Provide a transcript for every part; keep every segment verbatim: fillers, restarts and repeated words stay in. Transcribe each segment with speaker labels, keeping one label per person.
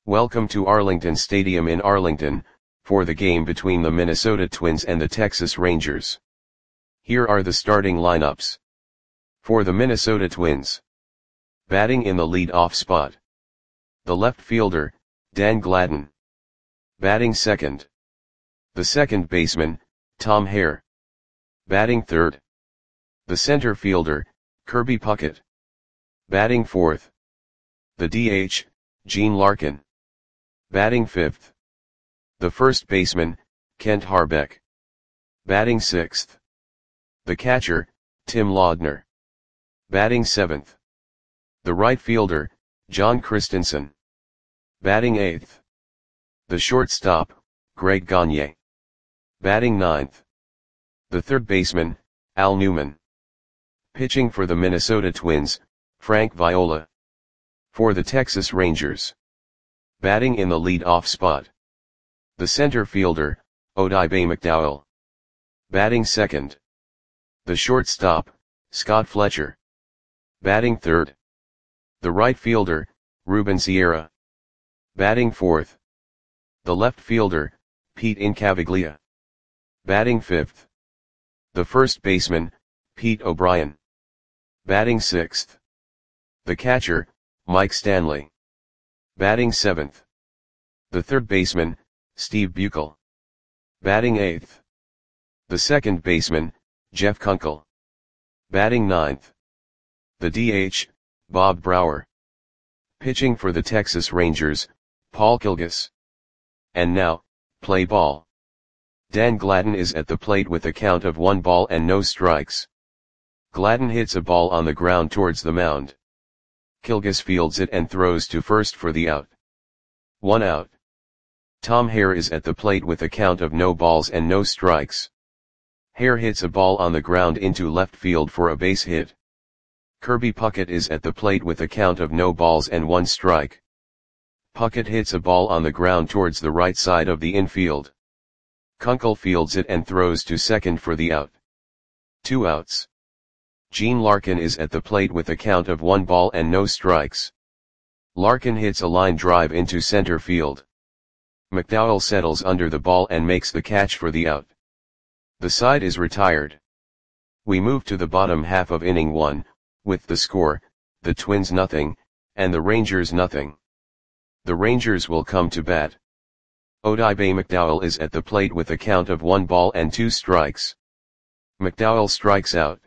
Speaker 1: Welcome to Arlington Stadium in Arlington, for the game between the Minnesota Twins and the Texas Rangers. Here are the starting lineups. For the Minnesota Twins. Batting in the lead-off spot. The left fielder, Dan Gladden. Batting second. The second baseman, Tom Hare. Batting third. The center fielder, Kirby Puckett. Batting fourth. The D H, Gene Larkin. Batting fifth. The first baseman, Kent Hrbek. Batting sixth. The catcher, Tim Laudner. Batting seventh. The right fielder, John Christensen. Batting eighth. The shortstop, Greg Gagne. Batting ninth. The third baseman, Al Newman. Pitching for the Minnesota Twins, Frank Viola. For the Texas Rangers. Batting in the lead-off spot. The center fielder, Odibe McDowell. Batting second. The shortstop, Scott Fletcher. Batting third. The right fielder, Ruben Sierra. Batting fourth. The left fielder, Pete Incaviglia. Batting fifth. The first baseman, Pete O'Brien. Batting sixth. The catcher, Mike Stanley. Batting seventh. The third baseman, Steve Buechel. Batting eighth. The second baseman, Jeff Kunkel. Batting ninth. The D H, Bob Brower. Pitching for the Texas Rangers, Paul Kilgus. And now, play ball. Dan Gladden is at the plate with a count of one ball and no strikes. Gladden hits a ball on the ground towards the mound. Kilgus fields it and throws to first for the out. One out. Tom Hare is at the plate with a count of no balls and no strikes. Hare hits a ball on the ground into left field for a base hit. Kirby Puckett is at the plate with a count of no balls and one strike. Puckett hits a ball on the ground towards the right side of the infield. Kunkel fields it and throws to second for the out. Two outs. Gene Larkin is at the plate with a count of one ball and no strikes. Larkin hits a line drive into center field. McDowell settles under the ball and makes the catch for the out. The side is retired. We move to the bottom half of inning one, with the score, the Twins nothing, and the Rangers nothing. The Rangers will come to bat. Odibe McDowell is at the plate with a count of one ball and two strikes. McDowell strikes out.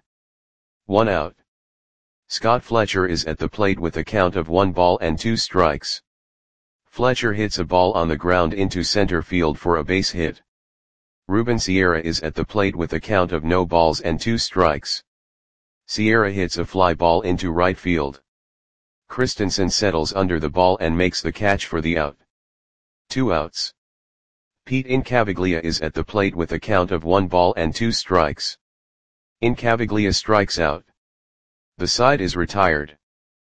Speaker 1: One out. Scott Fletcher is at the plate with a count of one ball and two strikes. Fletcher hits a ball on the ground into center field for a base hit. Ruben Sierra is at the plate with a count of no balls and two strikes. Sierra hits a fly ball into right field. Christensen settles under the ball and makes the catch for the out. Two outs. Pete Incaviglia is at the plate with a count of one ball and two strikes. Incaviglia strikes out. The side is retired.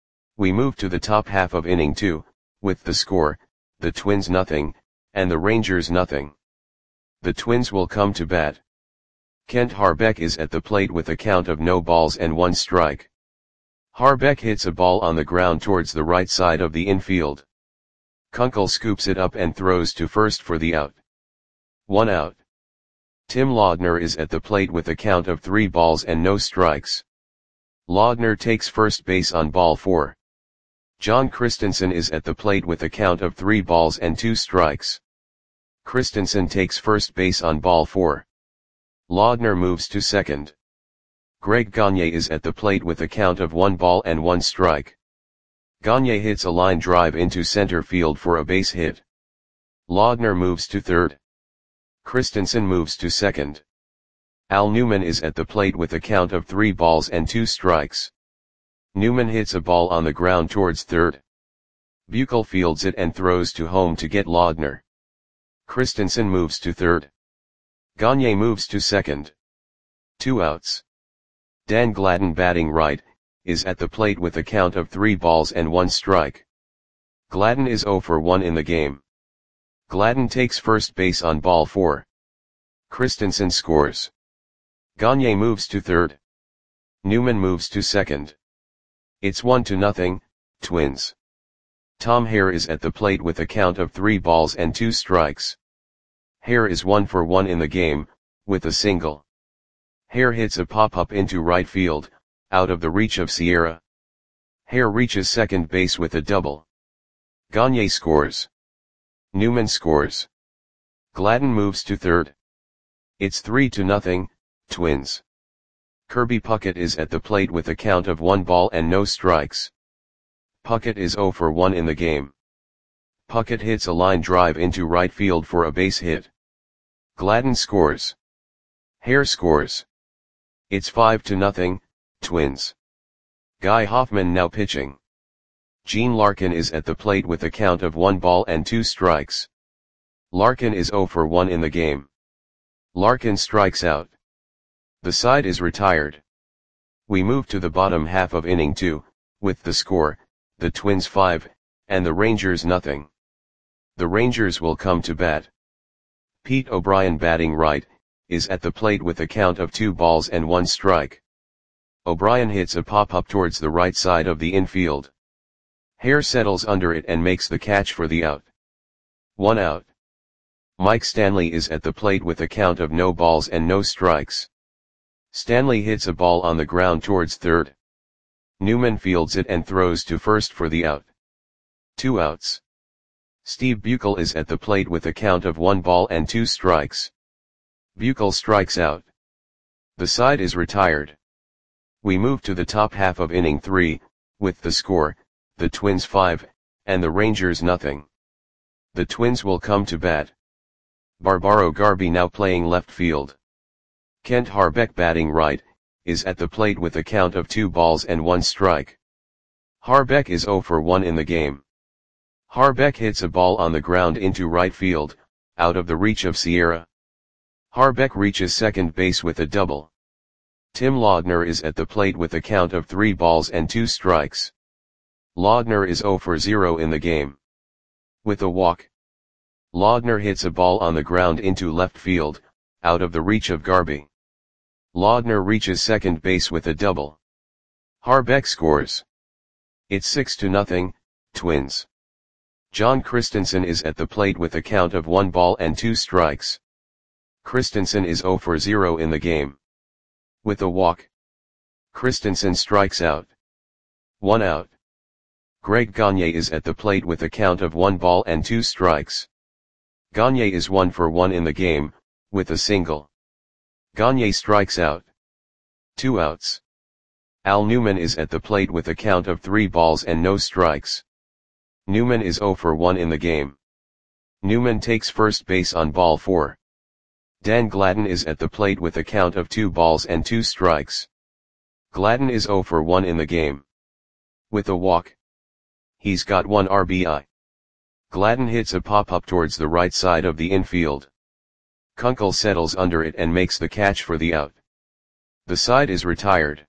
Speaker 1: We move to the top half of inning two, with the score, the Twins nothing, and the Rangers nothing. The Twins will come to bat. Kent Hrbek is at the plate with a count of no balls and one strike. Hrbek hits a ball on the ground towards the right side of the infield. Kunkel scoops it up and throws to first for the out. One out. Tim Laudner is at the plate with a count of three balls and no strikes. Laudner takes first base on ball four. John Christensen is at the plate with a count of three balls and two strikes. Christensen takes first base on ball four. Laudner moves to second. Greg Gagne is at the plate with a count of one ball and one strike. Gagne hits a line drive into center field for a base hit. Laudner moves to third. Christensen moves to second. Al Newman is at the plate with a count of three balls and two strikes. Newman hits a ball on the ground towards third. Buechel fields it and throws to home to get Laudner. Christensen moves to third. Gagne moves to second. Two outs. Dan Gladden, batting right, is at the plate with a count of three balls and one strike. Gladden is zero for one in the game. Gladden takes first base on ball four. Christensen scores. Gagne moves to third. Newman moves to second. It's one to nothing, Twins. Tom Hare is at the plate with a count of three balls and two strikes. Hare is one for one in the game, with a single. Hare hits a pop-up into right field, out of the reach of Sierra. Hare reaches second base with a double. Gagne scores. Newman scores. Gladden moves to third. It's three to nothing, Twins. Kirby Puckett is at the plate with a count of one ball and no strikes. Puckett is zero for one in the game. Puckett hits a line drive into right field for a base hit. Gladden scores. Hare scores. It's five to nothing, Twins. Guy Hoffman now pitching. Gene Larkin is at the plate with a count of one ball and two strikes. Larkin is zero for one in the game. Larkin strikes out. The side is retired. We move to the bottom half of inning two, with the score, the Twins five, and the Rangers nothing. The Rangers will come to bat. Pete O'Brien, batting right, is at the plate with a count of two balls and one strike. O'Brien hits a pop-up towards the right side of the infield. Hare settles under it and makes the catch for the out. One out. Mike Stanley is at the plate with a count of no balls and no strikes. Stanley hits a ball on the ground towards third. Newman fields it and throws to first for the out. Two outs. Steve Buechel is at the plate with a count of one ball and two strikes. Buechel strikes out. The side is retired. We move to the top half of inning three, with the score, the Twins five, and the Rangers nothing. The Twins will come to bat. Barbaro Garby now playing left field. Kent Harbeck, batting right, is at the plate with a count of two balls and one strike. Harbeck is zero for one in the game. Harbeck hits a ball on the ground into right field, out of the reach of Sierra. Harbeck reaches second base with a double. Tim Laudner is at the plate with a count of three balls and two strikes. Laudner is zero for zero in the game. With a walk. Laudner hits a ball on the ground into left field, out of the reach of Garby. Laudner reaches second base with a double. Harbeck scores. It's six to nothing, Twins. John Christensen is at the plate with a count of one ball and two strikes. Christensen is zero for zero in the game. With a walk. Christensen strikes out. One out. Greg Gagne is at the plate with a count of one ball and two strikes. Gagne is one for one in the game, with a single. Gagne strikes out. Two outs. Al Newman is at the plate with a count of three balls and no strikes. Newman is zero for one in the game. Newman takes first base on ball four. Dan Gladden is at the plate with a count of two balls and two strikes. Gladden is zero for one in the game. With a walk. He's got one R B I. Gladden hits a pop-up towards the right side of the infield. Kunkel settles under it and makes the catch for the out. The side is retired.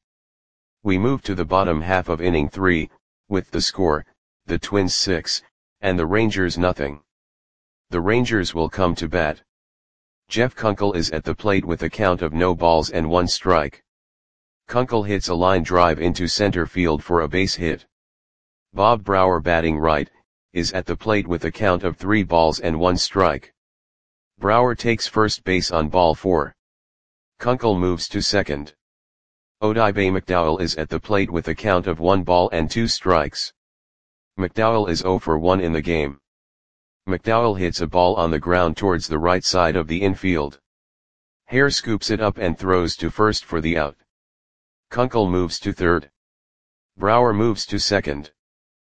Speaker 1: We move to the bottom half of inning three, with the score, the Twins six, and the Rangers nothing. The Rangers will come to bat. Jeff Kunkel is at the plate with a count of no balls and one strike. Kunkel hits a line drive into center field for a base hit. Bob Brower, batting right, is at the plate with a count of three balls and one strike. Brower takes first base on ball four. Kunkel moves to second. Odibe McDowell is at the plate with a count of one ball and two strikes. McDowell is zero for one in the game. McDowell hits a ball on the ground towards the right side of the infield. Hare scoops it up and throws to first for the out. Kunkel moves to third. Brower moves to second.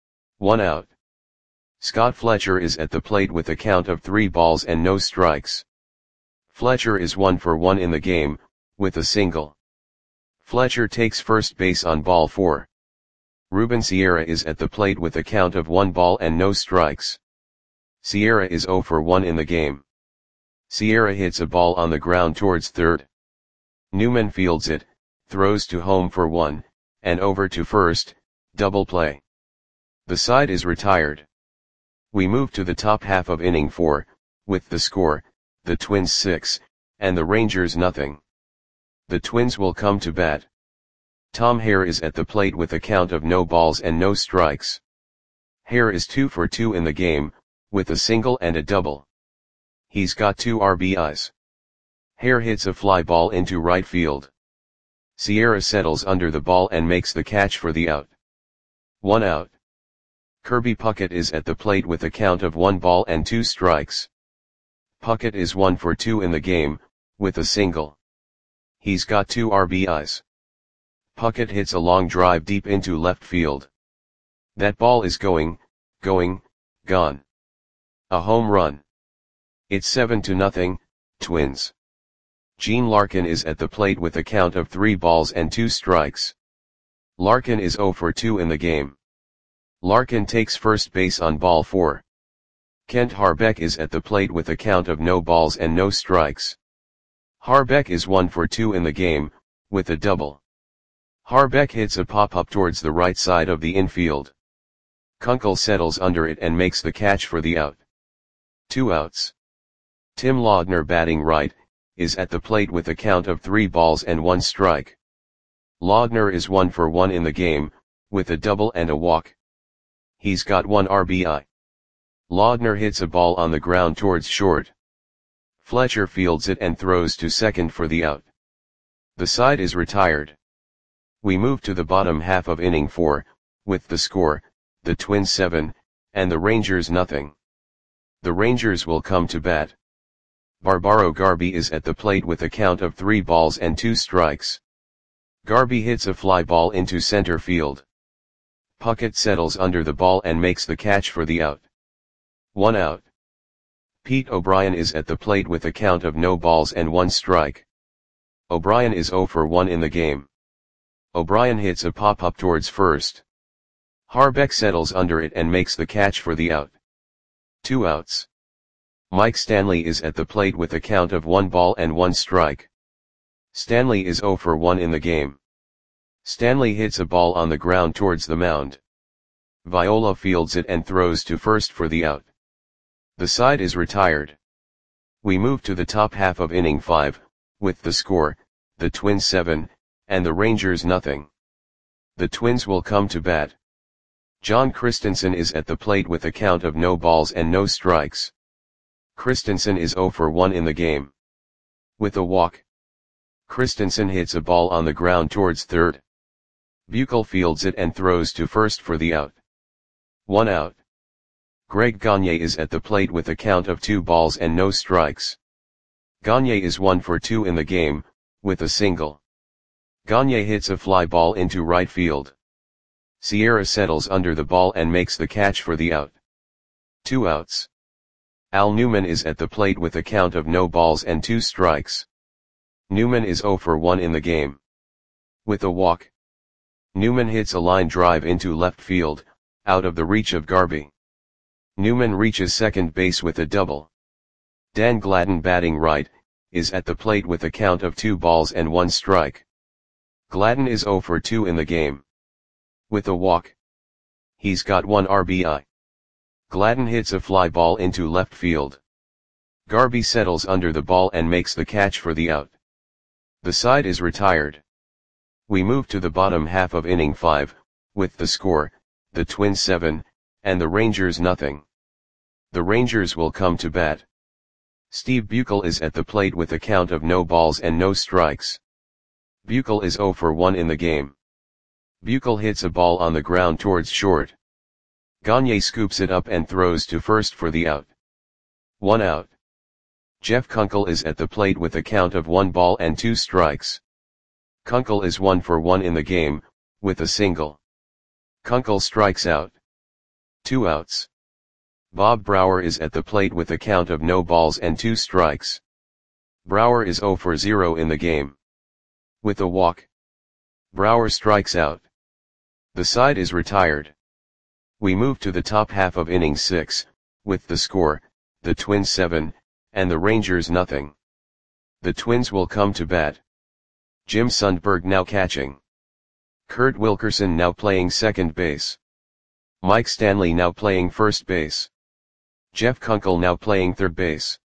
Speaker 1: One out. Scott Fletcher is at the plate with a count of three balls and no strikes. Fletcher is one for one in the game, with a single. Fletcher takes first base on ball four. Ruben Sierra is at the plate with a count of one ball and no strikes. Sierra is zero for one in the game. Sierra hits a ball on the ground towards third. Newman fields it, throws to home for one, and over to first, double play. The side is retired. We move to the top half of inning four, with the score, the Twins six, and the Rangers nothing. The Twins will come to bat. Tom Hare is at the plate with a count of no balls and no strikes. Hare is two for two in the game, with a single and a double. He's got two R B Is. Hare hits a fly ball into right field. Sierra settles under the ball and makes the catch for the out. One out. Kirby Puckett is at the plate with a count of one ball and two strikes. Puckett is one for two in the game, with a single. He's got two R B Is. Puckett hits a long drive deep into left field. That ball is going, going, gone. A home run. It's seven to nothing, Twins. Gene Larkin is at the plate with a count of three balls and two strikes. Larkin is zero for two in the game. Larkin takes first base on ball four. Kent Harbeck is at the plate with a count of no balls and no strikes. Harbeck is one for two in the game, with a double. Harbeck hits a pop-up towards the right side of the infield. Kunkel settles under it and makes the catch for the out. Two outs. Tim Laudner, batting right, is at the plate with a count of three balls and one strike. Laudner is one for one in the game, with a double and a walk. He's got one R B I. Laudner hits a ball on the ground towards short. Fletcher fields it and throws to second for the out. The side is retired. We move to the bottom half of inning four, with the score, the Twins seven, and the Rangers nothing. The Rangers will come to bat. Barbaro Garby is at the plate with a count of three balls and two strikes. Garby hits a fly ball into center field. Puckett settles under the ball and makes the catch for the out. One out. Pete O'Brien is at the plate with a count of no balls and one strike. O'Brien is zero for one in the game. O'Brien hits a pop-up towards first. Harbeck settles under it and makes the catch for the out. Two outs. Mike Stanley is at the plate with a count of one ball and one strike. Stanley is zero for one in the game. Stanley hits a ball on the ground towards the mound. Viola fields it and throws to first for the out. The side is retired. We move to the top half of inning five, with the score, the Twins seven, and the Rangers nothing. The Twins will come to bat. John Christensen is at the plate with a count of no balls and no strikes. Christensen is zero for one in the game. With a walk. Christensen hits a ball on the ground towards third. Buechel fields it and throws to first for the out. One out. Greg Gagne is at the plate with a count of two balls and no strikes. Gagne is one for two in the game, with a single. Gagne hits a fly ball into right field. Sierra settles under the ball and makes the catch for the out. Two outs. Al Newman is at the plate with a count of no balls and two strikes. Newman is zero for one in the game. With a walk. Newman hits a line drive into left field, out of the reach of Garby. Newman reaches second base with a double. Dan Gladden, batting right, is at the plate with a count of two balls and one strike. Gladden is zero for two in the game. With a walk. He's got one R B I. Gladden hits a fly ball into left field. Garby settles under the ball and makes the catch for the out. The side is retired. We move to the bottom half of inning five, with the score, the Twins seven, and the Rangers nothing. The Rangers will come to bat. Steve Buechel is at the plate with a count of no balls and no strikes. Buechel is zero for one in the game. Buechel hits a ball on the ground towards short. Gagne scoops it up and throws to first for the out. One out. Jeff Kunkel is at the plate with a count of one ball and two strikes. Kunkel is one for one in the game, with a single. Kunkel strikes out. Two outs. Bob Brower is at the plate with a count of no balls and two strikes. Brower is zero for zero in the game. With a walk. Brower strikes out. The side is retired. We move to the top half of inning six, with the score, the Twins seven, and the Rangers nothing. The Twins will come to bat. Jim Sundberg now catching. Kurt Wilkerson now playing second base. Mike Stanley now playing first base. Jeff Kunkel now playing third base.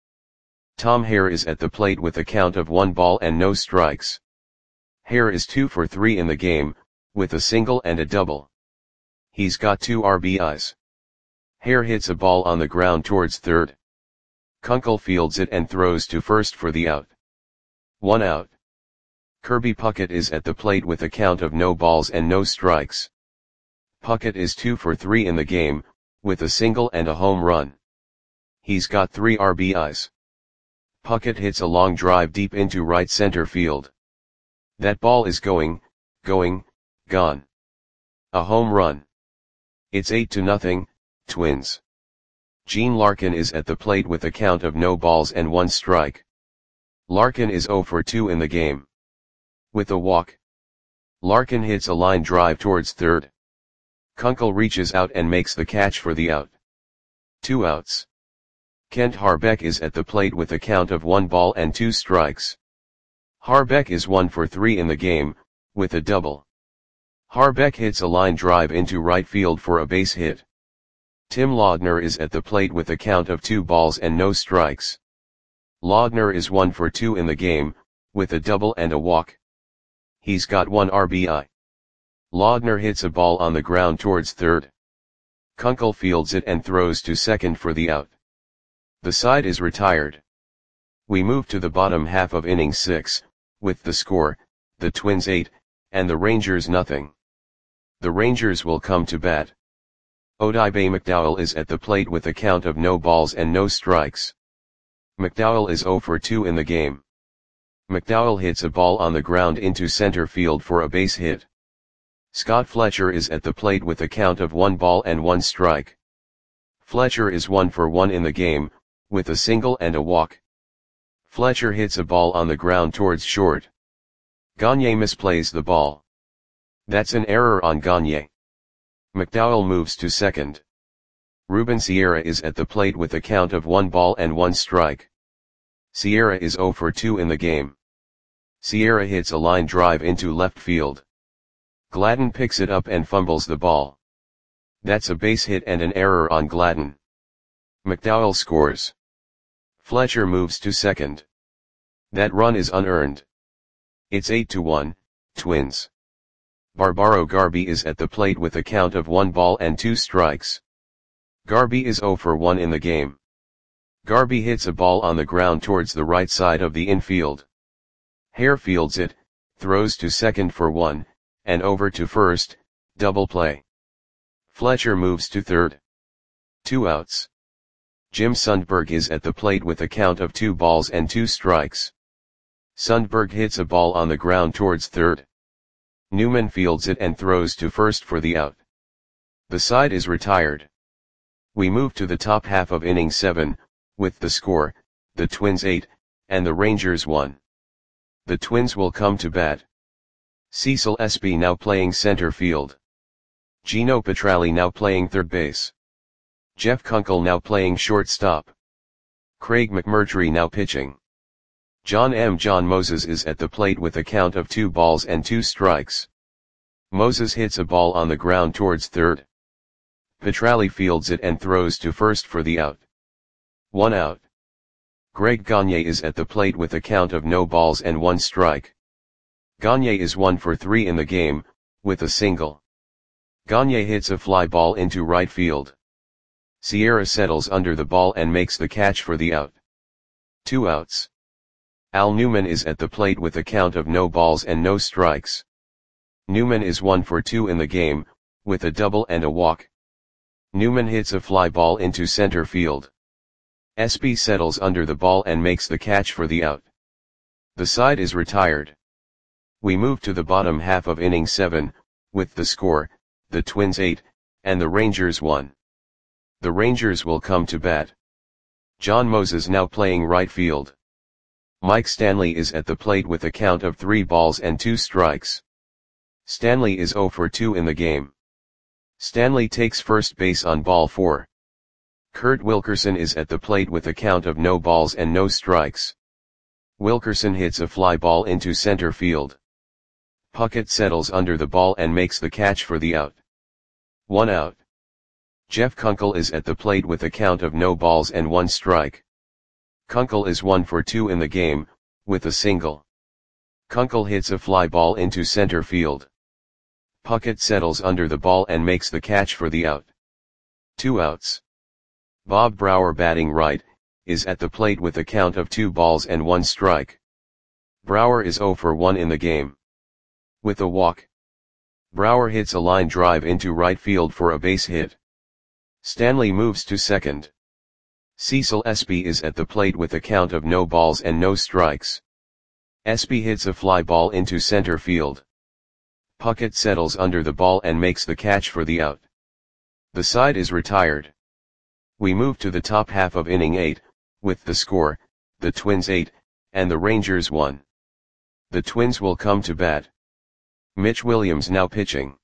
Speaker 1: Tom Hare is at the plate with a count of one ball and no strikes. Hare is two for three in the game, with a single and a double. He's got two R B Is. Hare hits a ball on the ground towards third. Kunkel fields it and throws to first for the out. One out. Kirby Puckett is at the plate with a count of no balls and no strikes. Puckett is two for three in the game, with a single and a home run. He's got three R B Is. Puckett hits a long drive deep into right center field. That ball is going, going, gone. A home run. It's eight to nothing, Twins. Gene Larkin is at the plate with a count of no balls and one strike. Larkin is zero for two in the game. With a walk. Larkin hits a line drive towards third. Kunkel reaches out and makes the catch for the out. Two outs. Kent Harbeck is at the plate with a count of one ball and two strikes. Harbeck is one for three in the game, with a double. Harbeck hits a line drive into right field for a base hit. Tim Laudner is at the plate with a count of two balls and no strikes. Laudner is one for two in the game, with a double and a walk. He's got one R B I. Laudner hits a ball on the ground towards third. Kunkel fields it and throws to second for the out. The side is retired. We move to the bottom half of inning six, with the score, the Twins eight, and the Rangers nothing. The Rangers will come to bat. Odibe McDowell is at the plate with a count of no balls and no strikes. McDowell is zero for two in the game. McDowell hits a ball on the ground into center field for a base hit. Scott Fletcher is at the plate with a count of one ball and one strike. Fletcher is one for one in the game, with a single and a walk. Fletcher hits a ball on the ground towards short. Gagne misplays the ball. That's an error on Gagne. McDowell moves to second. Ruben Sierra is at the plate with a count of one ball and one strike. Sierra is zero for two in the game. Sierra hits a line drive into left field. Gladden picks it up and fumbles the ball. That's a base hit and an error on Gladden. McDowell scores. Fletcher moves to second. That run is unearned. It's eight to one, Twins. Barbaro Garby is at the plate with a count of one ball and two strikes. Garby is zero for one in the game. Garby hits a ball on the ground towards the right side of the infield. Hare fields it, throws to second for one, and over to first, double play. Fletcher moves to third. Two outs. Jim Sundberg is at the plate with a count of two balls and two strikes. Sundberg hits a ball on the ground towards third. Newman fields it and throws to first for the out. The side is retired. We move to the top half of inning seven, with the score, the Twins eight, and the Rangers one. The Twins will come to bat. Cecil Espy now playing center field. Gino Petralli now playing third base. Jeff Kunkel now playing shortstop. Craig McMurtry now pitching. John M. John Moses is at the plate with a count of two balls and two strikes. Moses hits a ball on the ground towards third. Petralli fields it and throws to first for the out. One out. Greg Gagne is at the plate with a count of no balls and one strike. Gagne is one for three in the game, with a single. Gagne hits a fly ball into right field. Sierra settles under the ball and makes the catch for the out. Two outs. Al Newman is at the plate with a count of no balls and no strikes. Newman is one for two in the game, with a double and a walk. Newman hits a fly ball into center field. Espy settles under the ball and makes the catch for the out. The side is retired. We move to the bottom half of inning seven, with the score, the Twins eight, and the Rangers one. The Rangers will come to bat. John Moses now playing right field. Mike Stanley is at the plate with a count of three balls and two strikes. Stanley is zero for two in the game. Stanley takes first base on ball four. Kurt Wilkerson is at the plate with a count of no balls and no strikes. Wilkerson hits a fly ball into center field. Puckett settles under the ball and makes the catch for the out. One out. Jeff Kunkel is at the plate with a count of no balls and one strike. Kunkel is one for two in the game, with a single. Kunkel hits a fly ball into center field. Puckett settles under the ball and makes the catch for the out. Two outs. Bob Brower batting right, is at the plate with a count of two balls and one strike. Brower is zero for one in the game. With a walk, Brower hits a line drive into right field for a base hit. Stanley moves to second. Cecil Espy is at the plate with a count of no balls and no strikes. Espy hits a fly ball into center field. Puckett settles under the ball and makes the catch for the out. The side is retired. We move to the top half of inning eight, with the score, the Twins eight, and the Rangers one. The Twins will come to bat. Mitch Williams now pitching.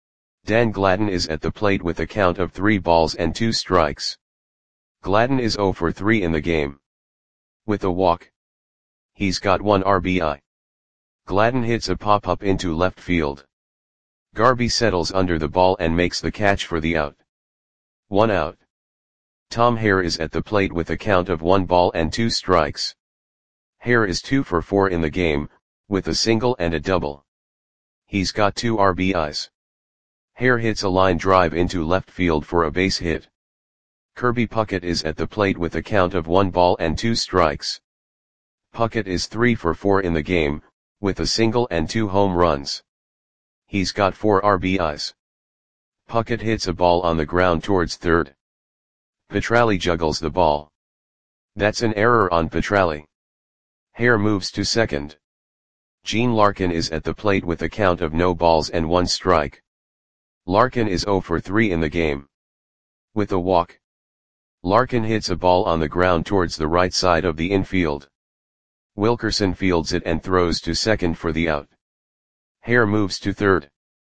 Speaker 1: Dan Gladden is at the plate with a count of three balls and two strikes. Gladden is zero for three in the game. With a walk, he's got one R B I. Gladden hits a pop-up into left field. Garby settles under the ball and makes the catch for the out. One out. Tom Hare is at the plate with a count of one ball and two strikes. Hare is two for four in the game, with a single and a double. He's got two R B Is. Hare hits a line drive into left field for a base hit. Kirby Puckett is at the plate with a count of one ball and two strikes. Puckett is three for four in the game, with a single and two home runs. He's got four R B Is. Puckett hits a ball on the ground towards third. Petralli juggles the ball. That's an error on Petralli. Hare moves to second. Gene Larkin is at the plate with a count of no balls and one strike. Larkin is zero for three in the game. With a walk, Larkin hits a ball on the ground towards the right side of the infield. Wilkerson fields it and throws to second for the out. Hare moves to third.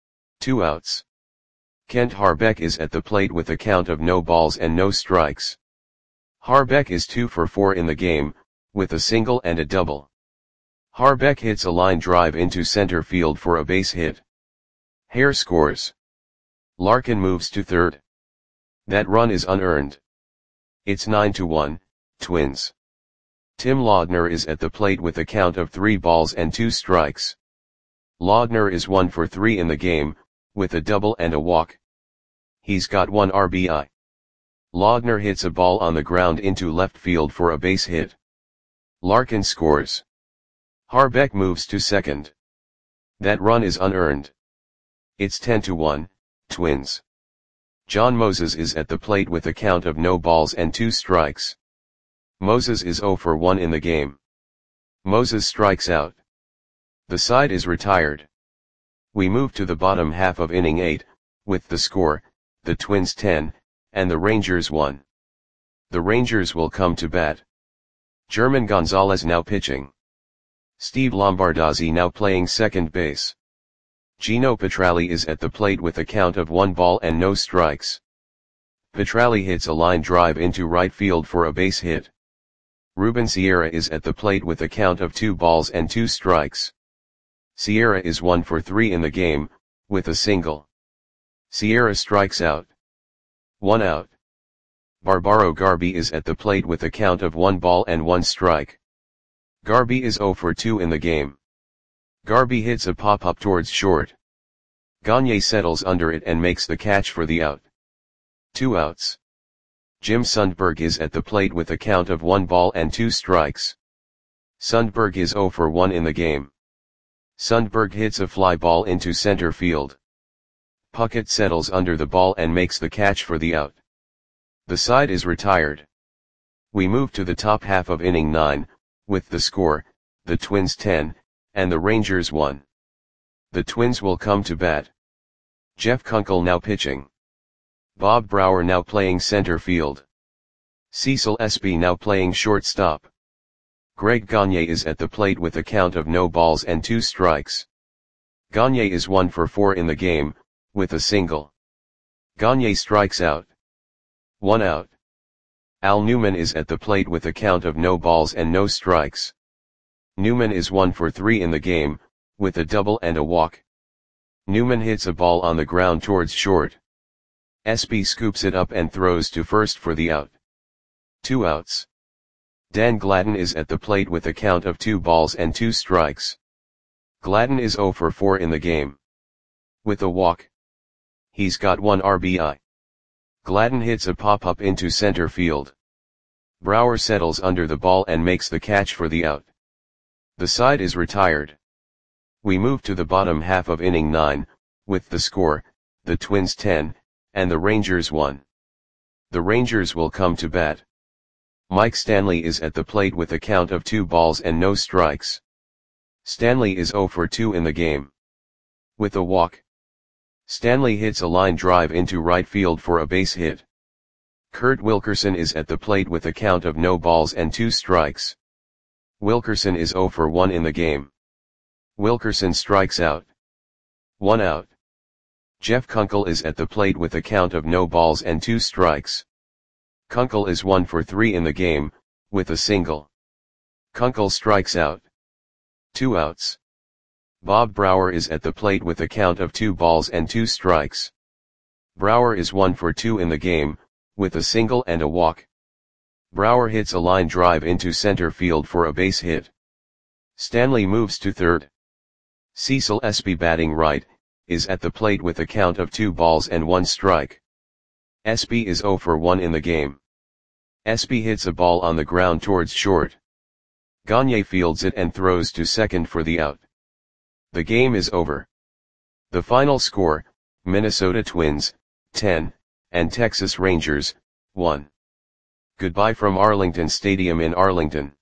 Speaker 1: Two outs. Kent Harbeck is at the plate with a count of no balls and no strikes. Harbeck is two for four in the game, with a single and a double. Harbeck hits a line drive into center field for a base hit. Hare scores. Larkin moves to third. That run is unearned. It's nine to one, Twins. Tim Laudner is at the plate with a count of three balls and two strikes. Laudner is one for three in the game, with a double and a walk. He's got one R B I. Laudner hits a ball on the ground into left field for a base hit. Larkin scores. Harbeck moves to second. That run is unearned. It's ten to one, Twins. John Moses is at the plate with a count of no balls and two strikes. Moses is zero for one in the game. Moses strikes out. The side is retired. We move to the bottom half of inning eight, with the score, the Twins ten, and the Rangers one. The Rangers will come to bat. German Gonzalez now pitching. Steve Lombardozzi now playing second base. Gino Petralli is at the plate with a count of one ball and no strikes. Petralli hits a line drive into right field for a base hit. Ruben Sierra is at the plate with a count of two balls and two strikes. Sierra is one for three in the game, with a single. Sierra strikes out. One out. Barbaro Garby is at the plate with a count of one ball and one strike. Garby is zero for two in the game. Garby hits a pop-up towards short. Gagne settles under it and makes the catch for the out. Two outs. Jim Sundberg is at the plate with a count of one ball and two strikes. Sundberg is zero for one in the game. Sundberg hits a fly ball into center field. Puckett settles under the ball and makes the catch for the out. The side is retired. We move to the top half of inning nine, with the score, the Twins ten, and the Rangers one. The Twins will come to bat. Jeff Kunkel now pitching. Bob Brower now playing center field. Cecil Espy now playing shortstop. Greg Gagne is at the plate with a count of no balls and two strikes. Gagne is one for four in the game, with a single. Gagne strikes out. One out. Al Newman is at the plate with a count of no balls and no strikes. Newman is one for three in the game, with a double and a walk. Newman hits a ball on the ground towards short. Espy scoops it up and throws to first for the out. Two outs. Dan Gladden is at the plate with a count of two balls and two strikes. Gladden is zero for four in the game. With a walk, he's got one R B I. Gladden hits a pop-up into center field. Brower settles under the ball and makes the catch for the out. The side is retired. We move to the bottom half of inning nine, with the score, the Twins ten, and the Rangers one. The Rangers will come to bat. Mike Stanley is at the plate with a count of two balls and no strikes. Stanley is zero for two in the game. With a walk, Stanley hits a line drive into right field for a base hit. Kurt Wilkerson is at the plate with a count of no balls and two strikes. Wilkerson is zero for one in the game. Wilkerson strikes out. One out. Jeff Kunkel is at the plate with a count of no balls and two strikes. Kunkel is one for three in the game, with a single. Kunkel strikes out. Two outs. Bob Brower is at the plate with a count of two balls and two strikes. Brower is one for two in the game, with a single and a walk. Brower hits a line drive into center field for a base hit. Stanley moves to third. Cecil Espy, batting right, is at the plate with a count of two balls and one strike. Espy is zero for one in the game. Espy hits a ball on the ground towards short. Gagne fields it and throws to second for the out. The game is over. The final score, Minnesota Twins, ten, and Texas Rangers, one. Goodbye from Arlington Stadium in Arlington.